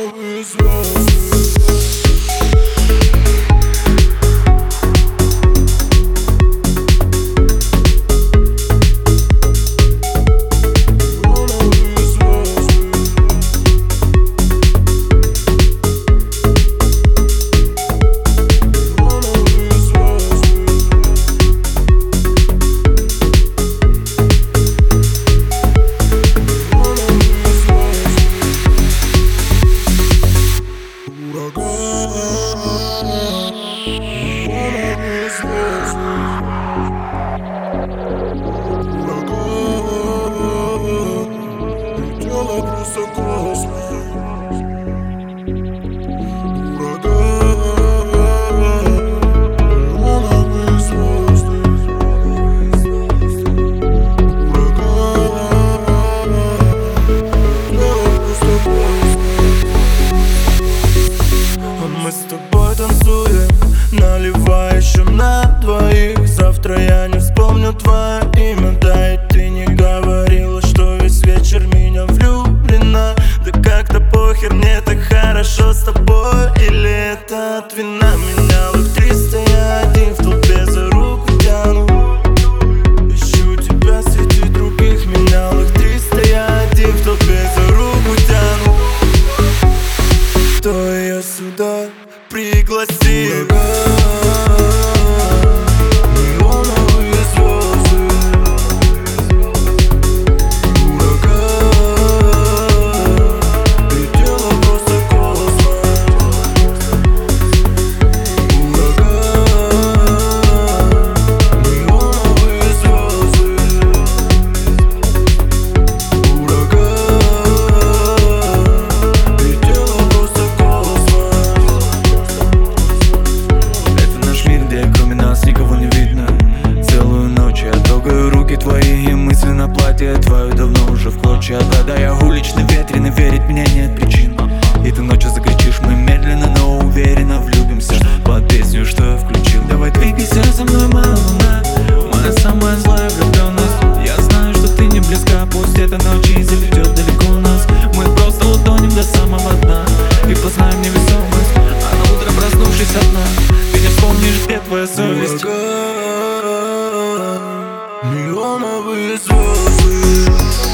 Миллионовые звезды. Летела просто космос. Миллионовые звезды. Летела просто космос. Мы с тобой танцуем, наливающим на двоих. Завтра я не вспомню твое имя, да и ты не говорила, что весь вечер меня влюблена. Да как-то похер, мне так хорошо с тобой. Или это от вина? Менял их 300, я один в толпе за руку тяну. Ищу тебя среди других, менял их 300, я один в толпе за руку тяну. Кто ее сюда пригласил? Твою давно уже в клочья отдада. Я уличный, ветреный, верить мне нет причин. И ты ночью закричишь, мы медленно, но уверенно влюбимся под песню, что я включил. Давай двигайся за мной, моя луна, моя самая злая влюбленность. Я знаю, что ты не близка, пусть эта ночь и залетет далеко нас. Мы просто утонем до самого дна и познаем невесомость. А на утро, проснувшись одна, ты не вспомнишь, где твоя совесть. Миллионовые звезды.